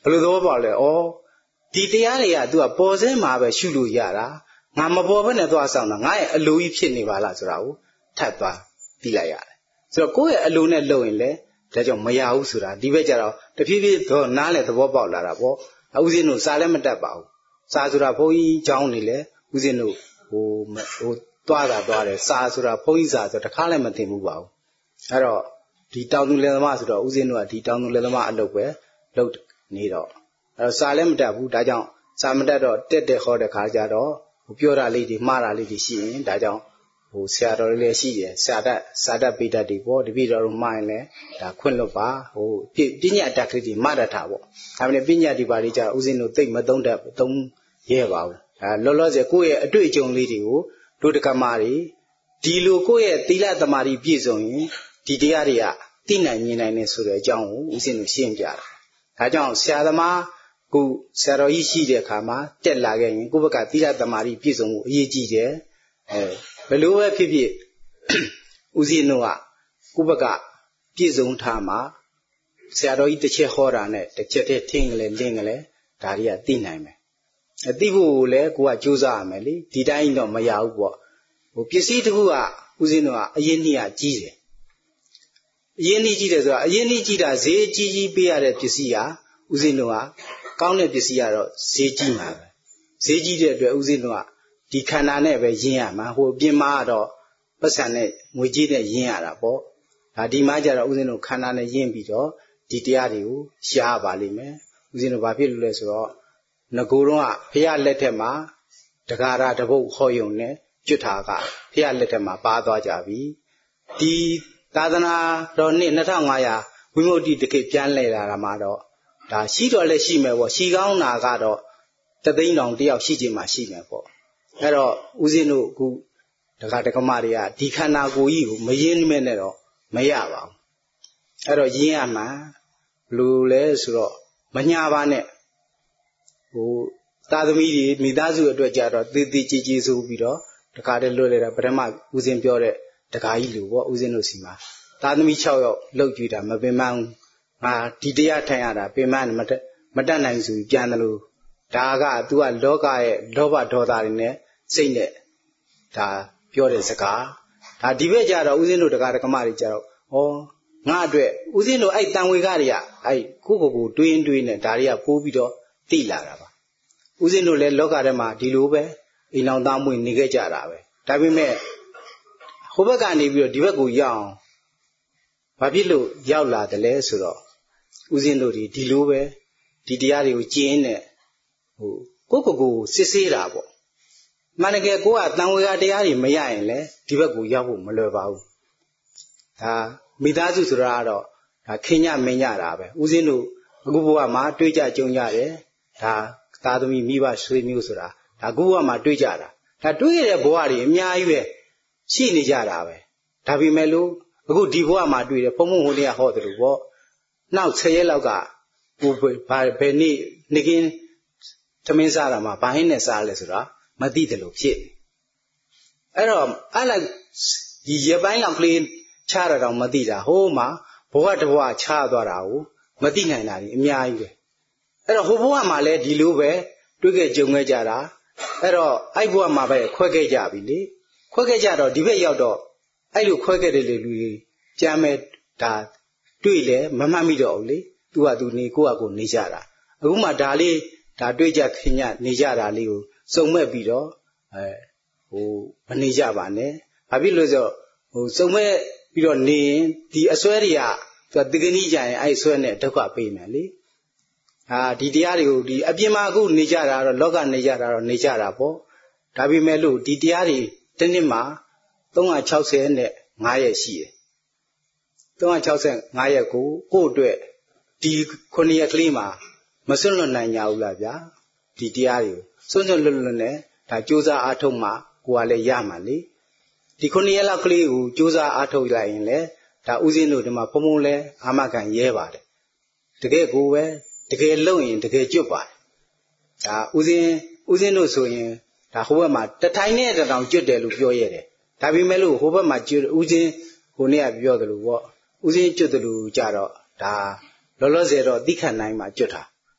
လိုသဘောပေါက်လဲဩဒီတရားတွေက तू ကပေါ်စင်းမှာပဲရှုလို့ရတာငါမပေါ်ဘဲနဲ့သွားဆောင်တာငါရဲ့အလိုကြီးဖြစ်နေပါလားဆိုတာကိုထပ်သွားသိလိုက်ရတယ်ဆိုတော့ကိုယ့်ရဲ့အလိုနဲ့လုပ်ရင်လေဒါကြောင့်မရဘူးဆိုတာဒီဘက်ကျတော့တဖြည်းဖြည်းတော့နားလေသဘောပေါက်လာတာပေါ့ဦးဇင်းတို့စားလည်းမတတ်ပါဘူးစားဆိုတာဘုန်းကြီးเจ้าနေလေဦးဇင်းတို့ဟိုသွားတယ်စားဆိုတာဘုန်းကြီးစားဆိုတခါလည်းမသိဘူးပါဘူးအဲ့တော့ဒီတောင်သူလယ်သမားဆိုတော့ဦးဇင်းတို့ကဒီတောင်သူလယ်သမားအလုပ်ပဲလုပ်နေတော့အဲ့တော့စားလည်းမတတ်ဘူးဒါကြောင့်စားမတတ်တော့တက်ဟောတဲ့ခါကျတော့ပြောတာလေးတွေမှားတာလေးတွေရှိရင်ဒါကြောင့်ဟိုဆရာတော်လေးလည်းရှိတယ်စာတတ်ပိတတ်တွေပေါ့တပည့်တော်တို့မှားရင်လည်းဒါခွင့်လွတ်ပါဟိုပညာတတ်ကလေးတွေမှားတတ်တာပေါ့ဒါပေမဲ့ပညာဒီပါလေးကျဦးဇင်းတို့သိမသုံးရဲပါဘူးလောလောဆယ်ကိုယ့်ရဲ့အတွေ့အကြုံလေးတွေကိုတို့တက္ကမတွေဒီလိုကိုယ့်ရဲ့သီလသမာဓိပြည့်စုံရင်ဒီတရားတွေကသိနိုင်မြင်နိုင်နေဆိုတဲ့အကြောင်းကိုဦးဇင်းတို့ရှင်းပြတာဒါကြောင့်ဆရာသမားကိုဆရာတော်ကြီးရှိတဲ့အခါမှာတက်လာခဲ့ရင်ကိုယ့်ဘက်ကသီလသမာဓိပြည့်စုံမှုအရေးကြီးတယ်ဘယ်လိုပဲဖြစ်ဖြစ်ဦးဇင်းတို့ကကိုယ့်ဘက်ကပြည့်စုံထားမှာဆရာတော်ကြီးတစ်ချက်ဟောတာနဲ့တစ်ချက်တည်းထင်းကလေးလင်းကလေးဒါတွေကသိနိုင်မယ်သိဖို့လည်းကိုကကြိုးစားရမယ်လေဒီတိုင်းတော့မရဘူးပေါ့ဟိုပစ္စည်းတစ်ခုကဦးဇင်းတို့ကအရင်နေ့ကကြီးတယ်အရင်နေ့ကြီးတယ်ဆိုတာအရင်နေ့ကြီးတာဈေးကြီးပေးရတဲ့ပစ္စည်းကဦးဇင်းတို့ကကောင်းတဲ့ပစ္စည်းကတော့ဈေးကြီးမှာပဲဈေးကြီးတဲ့အတွက်ဦးဇင်းတို့ကဒီခန္ဓာနဲ့ပဲရင်းရမှာဟိုပြင်မာတော့ပတ်စံနဲ့ငွေကြီးနဲ့ရင်းရတာပေါ့ဒါဒီမှာကျတော့ဦးဇင်းတို့ခန္ဓာနဲ့ရင်းပြီးတော့ဒီတရားတွေကိုရှားပါလိမ့်မယ်ဦးဇင်းတို့ဘာဖြစ်လို့လဲဆိုတော့ငကိုယ်တော့ဖះလက်ထက်မှာတဂါရတပုတ်ဟောယုံနဲ့ကျွတ်တာကဖះလက်ထက်မှာပါသွားကြပြီဒီသာသနာတော်နှစ်2500ဝိမု ക്തി တကိပြန်လဲလာတာမှာတော့ဒါရှိတော့လည်းရှိမယ်ပေါ့ရှိကောင်းတာကတော့တသိန်းတောင်တယောက်ရှိခြင်းမှရှိမယ်ပေါ့အဲ့တော့ဦးဇင်းတို့အခုဒကာဒကမတွေကဒီခန္ဓာကိုယ်ကြီးကိုမရင်းမဲနဲ့တော့မရပါဘူးအဲ့တော့ရင်းရမှာဘလို့လဲဆိုတော့မညာပါနဲ့ဟိုသာသမီတွေမိသားစုအတွက်ကြတော့သေသေးကြည်ဆိုပြီးတော့ဒကာတဲ့လွတ်လဲတာပထမဦးဇင်းပြောတဲ့ဒကာကြီးလူပေါ့ဦးဇင်းတို့စီမှာသာသမီ6ယောက်လှုပ်ကြည့်တာမပင်မန်းငါဒီတရားထိုင်ရတာပင်မန်းမတတ်နိုင်ဆိုပြီးပြန်တယ်လို့ဒါက तू ကလောကရဲ့လောဘဒေါသတွေနဲ့စိတ်နဲ့ဒါပြောတဲ့စကားဒါဒီဘက်ကျတော့ဦးဇင်းတို့ဒကာဒကမတွေကျတော့ဩငါအတွက်ဦးဇင်းတို့အဲ့တန်ဝေကတွေကအဲ့ကိုတွေးနဲ့ဒါတွေကပိုးပြီးတော့သိလာတာပါဦးဇင်းတို့လည်းလောကထဲမှာဒီလိုပဲအိမ်အောင်သားမွေနေခဲ့ကြတာပဲဒါပေမဲ့ဟိုဘက်ကနေပြီးတော့ဒီဘက်ကိုရောက်အောင်ဘာဖြစ်လို့ရောက်လာတယ်လဲဆိုတော့ဦးဇင်းတို့ဒီလိုပဲဒီတရားတွေကိုကျင့်နေဟိုကိုစစ်ဆေးတာပေါ့မှန်တကယ်ကိုကတန်ဝေကတရားတွေမရရင်လေဒီဘက်ကိုရောက်ဖို့မလွယ်ပါဘူးဒါမိသားစုဆိုတာကတော့ဒါခင်ညမင်းညတာပဲဦးဇင်းတို့အခုဘဝမှာတွေးကြကြုံကြတယ်ဒါသာသမီမိဘဆွေမျိုးဆိုတာဒါအခုဘဝမှာတွေးကြတာဒါတွေးရတဲ့ဘဝတွေအများကြီးပဲရှိနေကြတာပဲဒါပေမဲ့လို့အခုဒီဘဝမှာတွေးတယ်ဘုံဘုံဟိုနေ့ကဟောတယ်လို့ပေါ့နောက်10ရက်လောက်ကကိုဘယ်နေ့ကင်းသမင်းစားတာမှာဘာဟင်းနဲ့စားလဲဆိုတာမသိတယ်လို့ဖြစ်အဲ့တော့အဲ့လိုက်ဒီရပိုင်းလောက်ကလေးချရတော့မသိတာဟိုးမှာဘဝတစ်ဘဝချသွားတာကိုမသိနိုင်တာကြီးအများကြီးပဲအဲ့တော့ဟိုဘဝမှာလည်းဒီလိုပဲတွေ့ခဲ့ကြုံခဲ့ကြတာအဲ့တော့အဲ့ဘဝမှာပဲခွဲခဲ့ကြပြီလေခွဲခဲ့ကြတော့ဒီဘက်ရောက်တော့အဲ့လိုခွဲခဲ့တဲ့လူတွေကြမ်းမဲ့ဒါတွေ့လေမမှတ်မိတော့ဘူးလေသူကသူနေကိုကကိုနေကြတာအခုမှဒါလေးဒါတွေ့ကြခင်ညနေကြတာလေးကိုစုံမဲ့ပြီးတော့ဟိုမနေကြပါနဲ့ဘာဖြစ်လို့ဆိုဟိုစုံမဲ့ပြီးတော့နေရင်ဒီအစွဲတွေကသူကတကယ်ကြီးကြရင်အဲ့ဆွဲနဲ့ဒုက္ခပေးမယ်လေဒီတရားတွေကိုဒီအပြင်မှာအခုနေကြတာတော့လောကနေကြတာတော့နေကြတာပေါ့ဒါပေမဲ့လို့ဒီတရားတွေတစ်နှစ်မှာ365ရက်ရှိတယ်365ရက်ကိုအတွက်ဒီ9ရက်ကလေးမှာမစွန့်လွတ်နိုင်ကြဘူးလားဗျာဒီတရားတွေကိုစွန့်လွတ်နဲ့ဒါကြိုးစားအားထုတ်မှကိုယ်ကလည်းရမှာလေဒီ9ရက်လောက်ကလေးကိုကြိုးစားအားထုတ်လိုက်ရင်လေဒါဥစဉ်တို့ဒီမှာဖုံဖုံလဲအာမခံရဲပါတယ်တကယ်ကိုပဲတကယ်လုံရင်တကယ်ကျွတ်ပါတယ်ဒါဥစဉ်တို့ဆိုရင်ဒါဟိုဘက်မှာတထိုင်နဲ့တောင်ကျွတ်တယ်လို့ပြောရတယ်ဒါပေမဲ့လို့ဟိုဘက်မှာကျွတ်ဥစဉ်ဟိုနေ့ကပြောတယ်လို့ပေါ့ဥစဉ်ကျွတ်တယ်လို့ကြတော့ဒါလောလောဆယ်တော့သိခံနိုင်မှကျွတ်တာ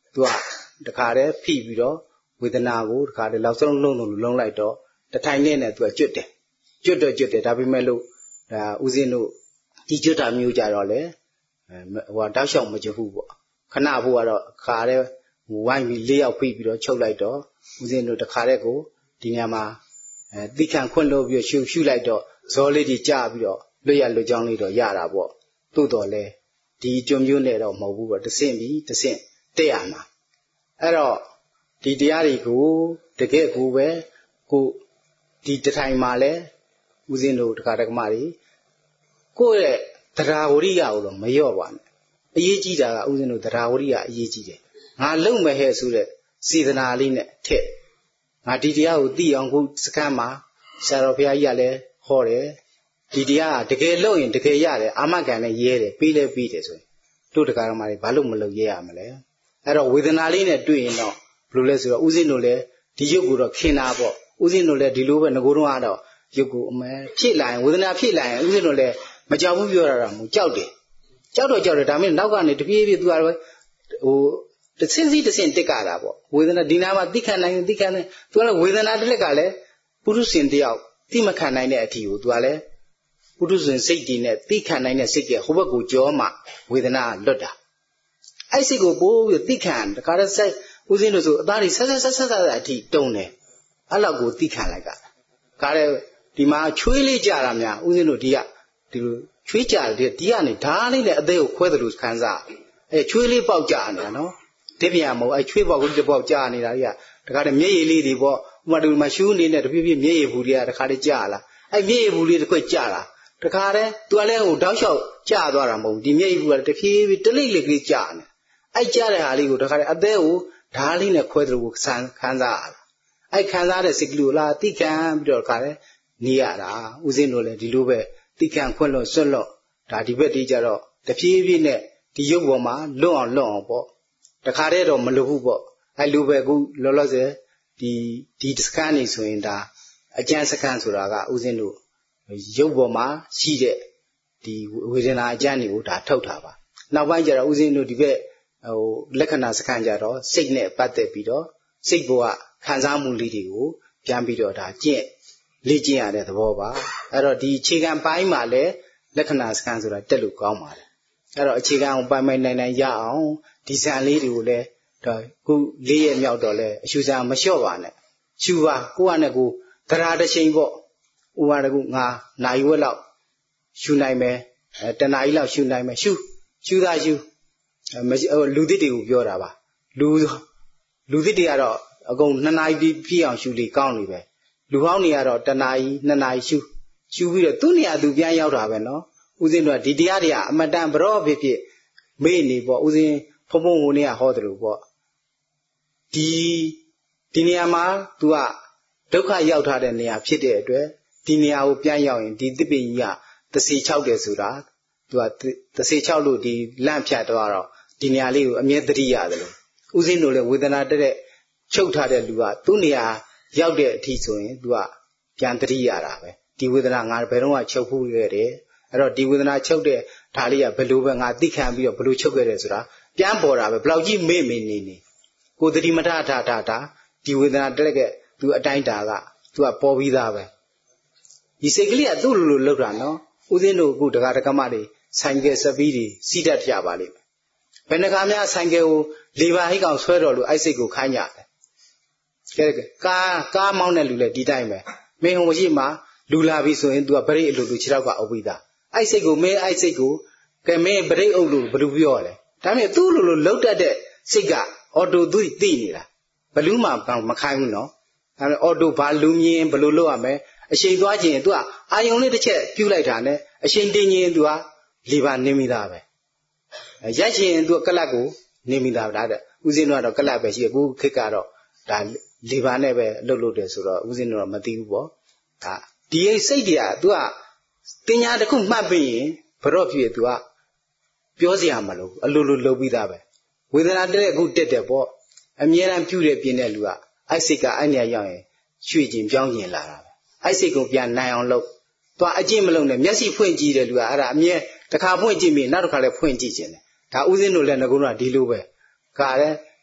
သူကတခါတည်းဖိပြီးတော့ဝေဒနာကိုတခါတည်းလောက်ဆုံးလုံးလိုက်တော့တထိုင်နဲ့သူကကျွတ်တယ်ဒါပေမဲ့လို့ဒါဦးဇင်းတို့ဒီကျွတ်တာမျိုးကြတော့လေတောက်လျှောက်မကျွတ်ဘူးပေါ့ခဏဖို့ကတော့ခါတည်းဝိုင်းပြီး၄ယောက်ဖိပြီးတော့ချုပ်လိုက်တော့ဦးဇင်းတို့တခါတည်းကိုဒီညမှာတိခံခွင့်လို့ပြီးရှုလိုက်တော့ဇောလေးကြီးကြာပြီးတော့လွတ်ရလွတ်ကြောင်းလေးတော့ရတာပေါ့သို့တော်လဲဒီကျွန်းမျိုးနဲ့တော့မဟုတ်ဘူးပေါ့တဆင့်တက်ရမှာအဲ့တော့ဒီတရားတွေကိုတကယ်ကိုပဲကိုဒီတထိုင်မှာလဲဦးဇင်းတို့တက္ကမတွေကိုယ့်ရဲ့တရားဝရိယကိုတော့မလျော့ပါနဲ့အရေးကြီးတာကဦးဇင်းတို့တရားဝရိယအရေးကြီးတယ်ငါလုံမဲ့ဟဲ့ဆိုတဲ့စေတနာလေးနဲ့ထက်ငါဒီတရားကိုသိအောင်ခုစကမ်းမှာဆရာတော်ဘုရားကြီးကလည်းဟောတယ်ဒီတရားကတကယ်လုံရင်တကယ်ရတယ်အာမခံနဲ့ရဲတယ်ပြီးတယ်ဆိုရင်တို့တရားဓမ္မတွေဘာလို့မလုပ်ရဲရမလဲအဲ့တော့ဝေဒနာလေးနဲ့တွေ့ရင်တော့ဘယ်လိုလဲဆိုတော့ဦးဇင်းတို့လည်းဒီရုပ်ကိုတော့ခင်တာပေါ့ဦးဇင်းတို့လည်းဒီလိုပဲငကိုတော့ကတော့ရုပ်ကိုအမဲဖြစ်လာရင်ဝေဒနာဖြစ်လာရင်ဦးဇင်းတို့လည်းမကြောက်ဘူးပြောတာမဟုတ်ကြောက်တယ်ဒါမှမဟုတ်နောက်ကနေတပြေးပြေးသူကတော့တဆင့်တက်ကြတာပေါ့ဝေဒနာဒီနာမှာသိခံနိုင်သူကလည်းဝေဒနာတစ်လက်ကလည်းပုရုษင်တယောက်သိမခံနိုင်တဲ့အထီကိုသူကလည်းပုရုษင်စိတ်တည်နဲ့သိခံနိုင်တဲ့စိတ်ကဟိုဘက်ကိုကြောမှဝေဒနာလွတ်တာအဲ့စိတ်ကိုပိုးပြီးသိခံတခါတည်းဆက်ဦးဇင်းတို့ဆိုအသားတွေဆက်အထီတုံးတယ်အဲ့လောက်ကိုသိခံလိုက်တာကားတဲ့ဒီမှာချွေးလေးကြတာများဦးဇင်းတို့ဒီလိုချွေးကြတယ်ဒီကနေဓာတ်လေးနဲ့အသေးကိုခွဲတယ်လို့ခံစားချွေးလေးပေါက်ကြနေတာနော်တပြားမဟုတ်ချွေးပေါက်ကိုတစ်ပေါက်ကြနေတာကြီးကတခါတည်းမျက်ရည်လေးတွေပေါ့ဥပမာဒီမှာရှူးနေတဲ့တဖြည်းဖြည်းမျက်ရည်ဘူးတွေကတခါတည်းကြလာမျက်ရည်ဘူးလေးတစ်ခွက်ကြလာတခါတည်းသူကလည်းတောက်လျှောက်ကြသွားတာမဟုတ်ဒီမျက်ရည်ဘူးကတဖြည်းဖြည်းတလိမ့်လေးကြနေကြတဲ့ဟာလေးကိုတခါတည်းအသေးကိုဓာတ်လေးနဲ့ခွဲတယ်လို့ခံစားရတာခံစားတဲ့စိတ်ကလေးကိုလာသိခံပြီးတော့တခါတည်းနေရတာဦးဇင်းတို့လည်းဒီလိုပဲသိခံခွင့်လို့စွတ်လို့ဒါဒီဘက်တည်းကြတော့တဖြည်းဖြည်းနဲ့ဒီရုပ်ပေါ်မှာလွတ်အောင်ပေါ့တခါတည်းတော့မလွတ်ဘူးပေါ့လိုပဲအခုလောလောဆယ်ဒီစကန်နေဆိုရင်ဒါအကျန်းစကန်ဆိုတာကဦးဇင်းတို့ရုပ်ပေါ်မှာရှိတဲ့ဒီဝေဒနာအကျန်းတွေကိုဒါထုတ်တာပါနောက်ပိုင်းကျတော့ဦးဇင်းတို့ဒီဘက်လက္ခဏာစကန်ကြတော့စိတ်နဲ့ပတ်သက်ပြီးတော့စိတ်ပေါ်ကခံစားမှုလေးတွေကိုပြန်ပြီးတော့ဒါလေ့ကျင့်ရတဲ့သဘောပါအဲ့တော့ဒီအခြေခံပိုင်းမှာလည်းလက္ခဏာစကန်ဆိုတာတက်လို့ကောင်းပါတယ်အဲ့တော့အခြေခံကိုပိုင်နိုင်ရအောင်ဒီဇန်လေးတွေကိုလည်းခု၄ရက်မြောက်တော့လဲအရှူစံမလျှော့ပါနဲ့ရှူပါကိုကနဲ့ကိုတရားတစ်ချိန်ပေါ့ဥပါဒကုငါနိုင်ဝက်လောက်ရှူနိုင်မယ်တနားကြီးလောက်ရှူနိုင်မယ်ရှူလူသစ်တွေကိုပြောတာပါလူသစ်တွေကတော့အကုန်2နာရီပြည့်အောင်ရှူလေကောင်းနေပဲလူဟောင်းတွေကတော့1နာရီ2နာရီရှူပြီးတော့သူ့နေရာသူပြန်ရောက်တာပဲနော်ဦးဇင်းတို့ကဒီတရားတွေကအမတန်ဘရောဖြစ်မေ့နေပေါ့ဦးဇင်းဖုံဟိုနေကဟောတယ်လို့ပေါ့ဒီနေရာမှာ तू ကဒုက္ခရောက်ထားတဲ့နေရာဖြစ်တဲ့အတွက်ဒီနေရာကိုပြန်ရောက်ရင်ဒီသစ်ပင်ကြီးကသစေ6တယ်ဆိုတာ तू ကသစေ6လို့ဒီလန့်ဖြတ်သွားတော့ဒီနေရာလေးကိုအမြဲသတိရတယ်လို့ဦးဇင်းတို့လည်းဝေဒနာတက်တဲ့ချုပ်ထားတဲ့လူကသူ့နေရာရောက်တဲ့အထိဆိုရင် तू ကပြန်သတိရတာပဲဒီဝေဒနာငါဘယ်တော့မှချုပ်ဖို့ခဲ့တယ်အဲ့တော့ဒီဝေဒနာချုပ်တဲ့ဓာလေးကဘယ်လိုပဲငါသိခံပြီးတော့ဘယ်လိုချုပ်ခဲ့တယ်ဆိုတာပြန်ပေါ်တာပဲဘယ်လောက်ကြီးမေ့နေကိုသတိမထဒီဝေဒနာတက်ကသူအတိုင်းတာကသူကပေါ်ပြီးသားပဲဒီစိတ်ကလေးကသူ့လိုလောက်တာနော်ဦးဇင်းတို့အခုဒကာဒကမတွေဆိုင်ကယ်စပီးတွေစီးတတ်ကြပါလိမ့်မယ်ဘယ်နှခါများဆိုင်ကယ်ကိုလေပါဟိကောင်ဆွဲတော်လို့အဲ့စိတ်ကိုခိုင်းကြတယ်ကဲကားမောင်းတဲ့လူလည်းဒီတိုင်းပဲမင်းဟိုမရှိမှလူလာပြီဆိုရင် तू ကဗရိတ်အလိုခြေထောက်ကအောက်ပြီးသားအဲ့စိတ်ကိုမင်းအဲ့စိတ်ကိုကဲမင်းဗရိတ်အုပ်လို့ဘယ်လိုပြောရလဲဒါပေမဲ့သူ့လိုလောက်တတ်တဲ့စိတ်ကအော်တိုသူသိနေတာဘလူးမှမခိုင်းဘူးနော်ဒါပေမဲ့အော်တိုဘာလူမြင်ဘယ်လိုလုပ်ရမလဲအချိန်သွားခြင်း तू ကအာယုံလေးတစ်ချက်ပြုတ်လိုက်တာနဲ့အချိန်တင်းခြင်း तू ကလေပါနေမိသားပဲရက်ခြင်း तू ကလတ်ကိုနေမိသားဒါတဲ့ဦးဇင်းတို့ကတော့ကလတ်ပဲရှိအခုခေတ်ကတော့ဒါလေပါနဲ့ပဲလှုပ်တယ်ဆိုတော့ဦးဇင်းတို့တော့မသိဘူးပေါ့ဒါဒီစိတ်တွေက तू ကတင်ညာတစ်ခုမှတ်ပြီးရင်ဘရော့ဖြစ် तू ကပြောစရာမလိုအလိုလိုလုပ်ပြီးသားပဲဝေဒနာတက်အခုတက်တယ်ပေါ့အမြဲတမ်းပြုတဲ့ပြင်းတဲ့လူကအဲ့စိတ်ကအဲ့နေရာရောက်ရင်ရွှေ့ခြင်းပြောင်းခြင်းလာတာပဲအဲ့စိတ်ကိုပြန်နိုင်အောင်လုပ်သွားအကျင့်မလုပ်နဲ့မျက်စိဖွင့်ကြည့်တဲ့လူကအဲ့ဒါအမြဲတစ်ခါဖွင့်ကြည့်ပြီးနောက်တစ်ခါလည်းဖွင့်ကြည့်ခြင်းတယ်ဒါဥစဉ်တို့လည်းငကုံးကဒီလိုပဲကာလည်း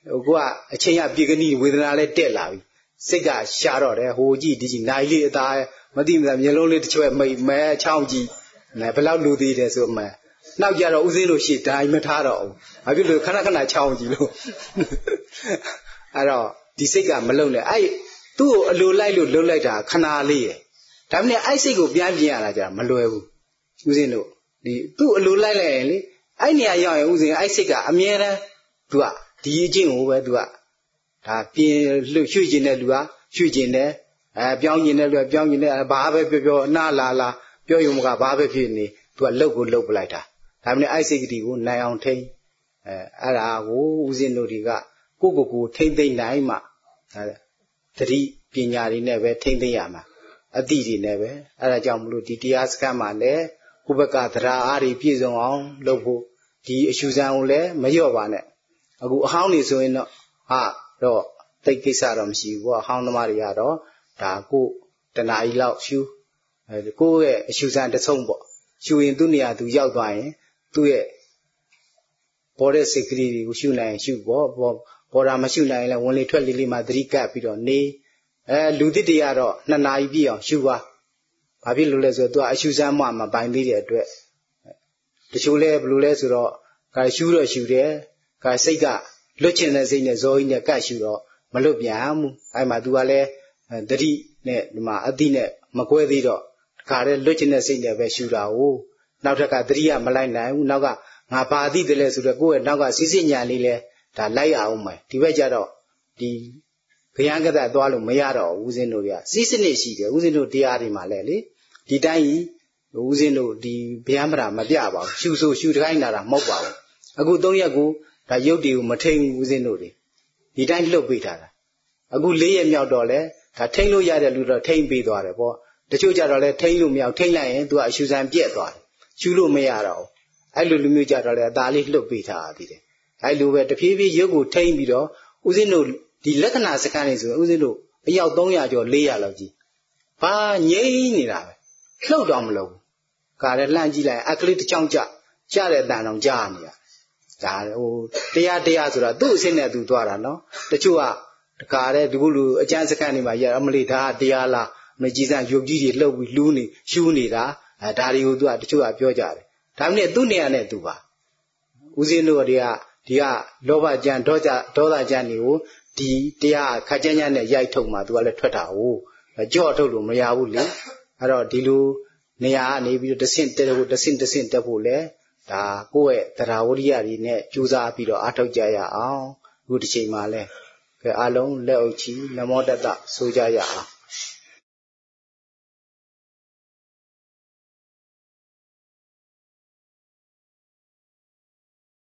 အချိန်ကပြေကနီးဝေဒနာလည်းတက်လာပြီစိတ်ကရှားတော့တယ်ဟိုကြည့်ဒီကြည့်နိုင်လေးအသားမသိမလားမျက်လုံးလေးတစ်ချွဲမိတ်မဲချောင်းကြည့်ဘယ်လောက်လူသေးတယ်ဆိုမှနောက်ကြတော့ဦးစင်းလို့ရှိဒိုင်မထားတော့ဘူးဘာဖြစ်လို့ခဏခဏချောင်းကြည့်လို့အဲ့တော့ဒီစိတ်ကမလုံနဲ့အဲ့သူ့ကိုအလိုလိုက်လို့လှုပ်လိုက်တာခဏလေးရယ်ဒါမှမဟုတ်အဲ့စိတ်ကိုပြန်ပြင်ရတာကြာမလွယ်ဘူးဦးစင်းတို့ဒီသူ့အလိုလိုက်ရင်လေအဲ့နေရာရောက်ရင်ဦးစင်းအဲ့စိတ်ကအမြဲတမ်းသူကဒီအကျင့်ကိုပဲသူကဒါပြင်လှရွှေ့ကျင်တဲ့လူကရွှေ့ကျင်တယ်ပြောင်းကျင်တဲ့လူကပြောင်းကျင်တယ်ဘာပဲပြောအနာလာပြောရုံကဘာပဲဖြစ်နေသူကလှုပ်ကိုလှုပ်ပလိုက်တာဒါမှမဟုတ်အဲ့စိတ်ကတိကိုနိုင်အောင်ထိန်းအဲ့ဒါကိုဦးစင်းတို့တွေကကိုထိမ့်သိမ့်နိုင်မှသတိပညာတွေနဲ့ပဲထိမ့်သိမ့်ရမှာအတိတွေနဲ့ပဲအဲ့ဒါကြောင့်မလို့ဒီတရားစခန်းမှာလည်းကိုယ့်ဘက်ကသဒ္ဓါအားတွေပြည့်စုံအောင်လုပ်ဖို့ဒီအရှုစံကိုလည်းမလျော့ပါနဲ့အခုအဟောင်းနေဆိုရင်တော့တိတ်ကိစ္စတော့မရှိဘူးပေါ့အဟောင်းသမားတွေကတော့ဒါကိုတဏှာကြီးလောက်ရှုကိုယ့်ရဲ့အရှုစံတစ်ဆုံးပေါ့ရှုရင်သူ့နေရာသူရောက်သွားရင်သူ့ရဲ့ပေါ်တဲ့စိတ်ကလေးတွေကိုရှုနိုင်ရှုပေါ့ပေါ်တာမရှုနိုင်ရင်လည်းဝင်လေထွက်လေမှသတိကပ်ပြီးတော့နေလူသစ်တွေကတော့2 နာရီပြည့်အောင်ရှုပါဘာဖြစ်လို့လဲဆိုတော့သူကအရှုစမ်းမှမပိုင်သေးတဲ့အတွက်တချို့လဲဘယ်လိုလဲဆိုတော့ရှုတော့ရှုတယ်စိတ်ကလွတ်ချင်တဲ့စိတ်နဲ့ဇောကြီးနဲ့ကတ်ရှုတော့မလွတ်ပြန်ဘူးအဲ့မှာသူကလည်းသတိနဲ့ဒီမှာအတိနဲ့မကွဲသေးတော့တခါတည်းလွတ်ချင်တဲ့စိတ်နဲ့ပဲရှုတာကိုနောက်ထပ်ကသတိကမလိုက်နိုင်ဘူးနောက်ကငါဘာသိတယ်လဲဆိုတော့ကိုယ့်ရဲ့နောက်ကစိစိညာလေးလဲဒါလိုက်ရအောင်မယ်ဒီဘက်ကျတော့ဒီဘယံကတ္တသွားလို့မရတော့ဦးဇင်းတို့တွေကစိစနစ်ရှိတယ်ဦးဇင်းတို့တရားတွေမှာလဲလေဒီတိုင်းကြီးဦးဇင်းတို့ဒီဘယံပရာမပြပါဘူးရှုတခိုင်းတာမဟုတ်ပါဘူးအခု3ရက်ကိုဒါရုပ်တွေကိုမထိန်ဘူးဦးဇင်းတို့တွေဒီတိုင်းလှုပ်ပေးထားတာအခု4ရက်မြောက်တော့လဲဒါထိန်လို့ရတဲ့လူတော့ထိန်ပေးသွားတယ်ပေါ့တချို့ကြတော့လဲထိန်လို့မရထိန်လိုက်ရင်သူကအရှုစံပြက်သွားတယ်ရှုလို့မရတော့အဲ့လိုလူမျိုးကြတော့လဲအသာလေးလှုပ်ပေးထားသေးတယ်အဲ့လိုပဲတဖြည်းဖြည်းရုပ်ကိုထိန်ပြီးတော့ဦးဇင်းတို့ဒီလက္ခဏာစကန်နေဆိုဦးဇင်းတို့အယောက်300ကျော်400လောက်ကြီးဘာငြိမ့်နေတာပဲလှုပ်တော့မလို့ကားလည်းလှမ်းကြည့်လိုက်အကလေးတစ်ချောင်းကြတဲ့အတန်အောင်ကြားနေရဒါဟိုတရားဆိုတာသူ့အစင်းနဲ့သူသွားတာနော်တချို့ကတကားတဲ့ဒီကုလူအကျန်းစကန်နေမှာရအမလေးဒါတရားလားမကြည်စံရုပ်ကြီးတွေလှုပ်ပြီးလူးနေရှူးနေတာဒါတွေကိုသူကတချို့ကပြောကြတယ်ဒါမှမဟုတ်သူ့နေရာနဲ့သူပါဦးဇင်းတို့တွေကဒီကလောဘကြံဒေါသကြံတွေကိုဒီတရားခက်ကြမ်းကြမ်းနဲ့ရိုက်ထုတ်မှသူကလည်းထွက်တာ哦ကြော့ထုတ်လို့မရဘူးလေအဲ့တော့ဒီလိုနေရာကနေပြီးတော့တဆင့်တက်ဖို့တက်ဖို့လဲဒါကိုယ့်ရဲ့တရားဝရိယတွေနဲ့ကြိုးစားပြီးတော့အားထုတ်ကြရအောင်အခုဒီချိန်မှာလဲကဲအားလုံးလက်အုပ်ချီနမောတတဆိုကြရအောင်